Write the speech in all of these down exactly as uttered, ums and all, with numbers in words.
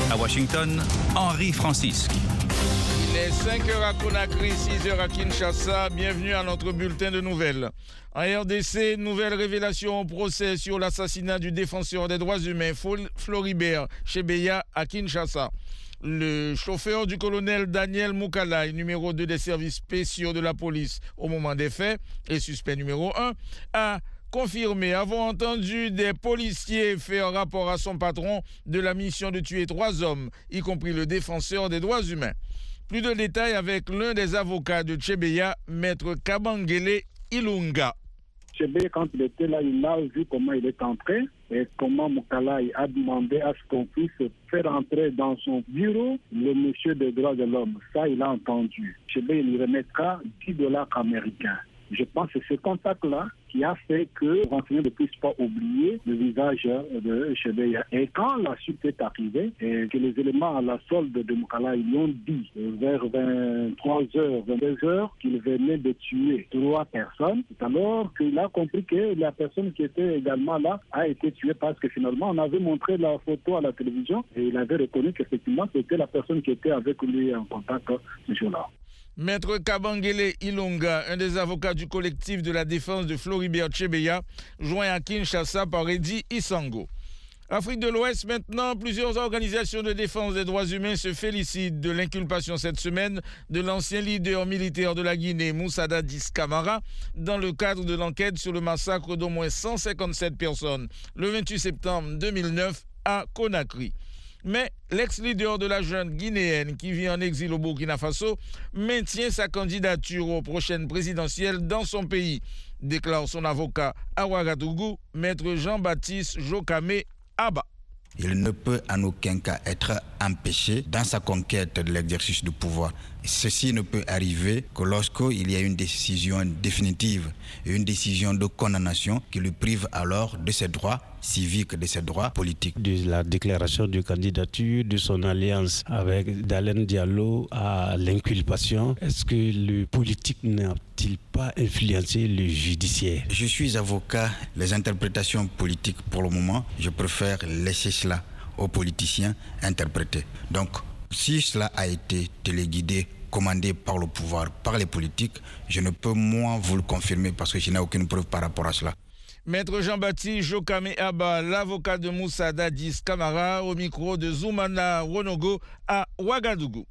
À Washington, Henri Francisque. Il est cinq heures à Conakry, six heures à Kinshasa. Bienvenue à notre bulletin de nouvelles. En R D C, nouvelle révélation au procès sur l'assassinat du défenseur des droits humains Floribert Chebeya à Kinshasa. Le chauffeur du colonel Daniel Moukalai, numéro deux des services spéciaux de la police au moment des faits, et suspect numéro un, a confirmé avoir entendu des policiers faire rapport à son patron de la mission de tuer trois hommes, y compris le défenseur des droits humains. Plus de détails avec l'un des avocats de Chebeya, maître Kabangele Ilunga. Chebeya, quand il était là, il a vu comment il est entré et comment Moukalai a demandé à ce qu'on puisse faire entrer dans son bureau le monsieur des droits de l'homme. Ça, il a entendu. Chebeya lui remettra dix dollars américains. Je pense que c'est ce contact-là qui a fait que le renseignement ne puisse pas oublier le visage de Chebeya. Et quand la suite est arrivée, et que les éléments à la solde de Moukalai lui ont dit vers vingt-trois heures, vingt-deux heures qu'il venait de tuer trois personnes, c'est alors qu'il a compris que la personne qui était également là a été tuée parce que finalement on avait montré la photo à la télévision et il avait reconnu qu'effectivement c'était la personne qui était avec lui en contact ce jour-là. Maître Kabangele Ilunga, un des avocats du collectif de la défense de Floribert Chebeya, joint à Kinshasa par Eddy Isango. Afrique de l'Ouest, maintenant, plusieurs organisations de défense des droits humains se félicitent de l'inculpation cette semaine de l'ancien leader militaire de la Guinée, Moussa Dadis Camara, dans le cadre de l'enquête sur le massacre d'au moins cent cinquante-sept personnes le vingt-huit septembre deux mille neuf à Conakry. Mais l'ex-leader de la jeune guinéenne qui vit en exil au Burkina Faso maintient sa candidature aux prochaines présidentielles dans son pays, déclare son avocat à Ouagadougou, maître Jean-Baptiste Jokame Abba. Il ne peut en aucun cas être empêché dans sa conquête de l'exercice du pouvoir. Ceci ne peut arriver que lorsqu'il y a une décision définitive et une décision de condamnation qui lui prive alors de ses droits civiques, de ses droits politiques. De la déclaration de candidature, de son alliance avec Dalen Diallo à l'inculpation, est-ce que le politique n'a-t-il pas influencé le judiciaire? Je suis avocat. Les interprétations politiques pour le moment, je préfère laisser cela aux politiciens interpréter. Donc, si cela a été téléguidé, commandé par le pouvoir, par les politiques, je ne peux moi vous le confirmer parce que je n'ai aucune preuve par rapport à cela. Maître Jean-Baptiste Jokame Abba, l'avocat de Moussa Dadis Camara, au micro de Zoumana Ronogo à Ouagadougou.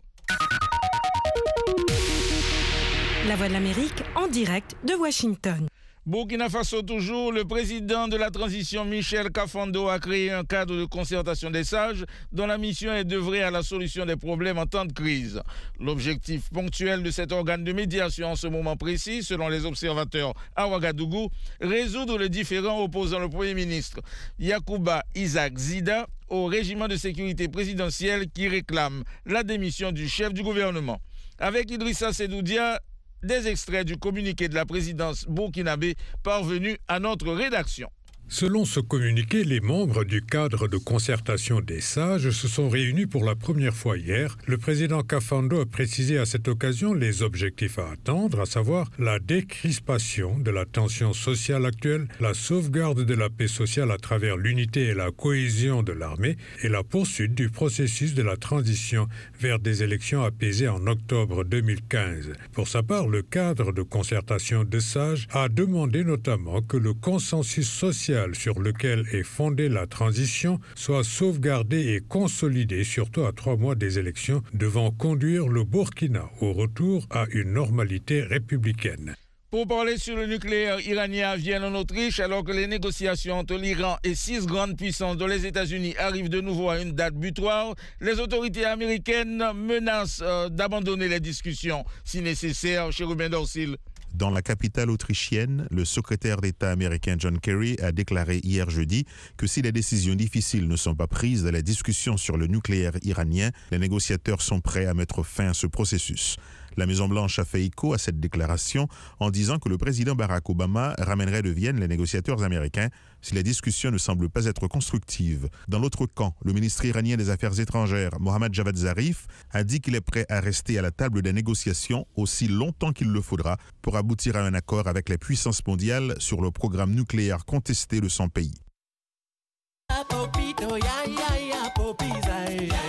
La Voix de l'Amérique en direct de Washington. Burkina Faso toujours, le président de la transition Michel Kafando a créé un cadre de concertation des sages dont la mission est d'œuvrer à la solution des problèmes en temps de crise. L'objectif ponctuel de cet organe de médiation en ce moment précis, selon les observateurs à Ouagadougou, résoudre les différends opposant le Premier ministre Yacouba Isaac Zida au régiment de sécurité présidentiel qui réclame la démission du chef du gouvernement. Avec Idrissa Sedoudia, des extraits du communiqué de la présidence burkinabé parvenu à notre rédaction. Selon ce communiqué, les membres du cadre de concertation des sages se sont réunis pour la première fois hier. Le président Kafando a précisé à cette occasion les objectifs à atteindre, à savoir la décrispation de la tension sociale actuelle, la sauvegarde de la paix sociale à travers l'unité et la cohésion de l'armée et la poursuite du processus de la transition vers des élections apaisées en octobre deux mille quinze. Pour sa part, le cadre de concertation des sages a demandé notamment que le consensus social sur lequel est fondée la transition soit sauvegardé et consolidé, surtout à trois mois des élections devant conduire le Burkina au retour à une normalité républicaine. Pour parler sur le nucléaire iranien à Vienne en Autriche, alors que les négociations entre l'Iran et six grandes puissances dont les États-Unis arrivent de nouveau à une date butoir, les autorités américaines menacent euh, d'abandonner les discussions si nécessaire. Chez Ruben Dorsil. Dans la capitale autrichienne, le secrétaire d'État américain John Kerry a déclaré hier jeudi que si les décisions difficiles ne sont pas prises dans les discussions sur le nucléaire iranien, les négociateurs sont prêts à mettre fin à ce processus. La Maison-Blanche a fait écho à cette déclaration en disant que le président Barack Obama ramènerait de Vienne les négociateurs américains si les discussions ne semblent pas être constructives. Dans l'autre camp, le ministre iranien des Affaires étrangères, Mohammad Javad Zarif, a dit qu'il est prêt à rester à la table des négociations aussi longtemps qu'il le faudra pour aboutir à un accord avec les puissances mondiales sur le programme nucléaire contesté de son pays.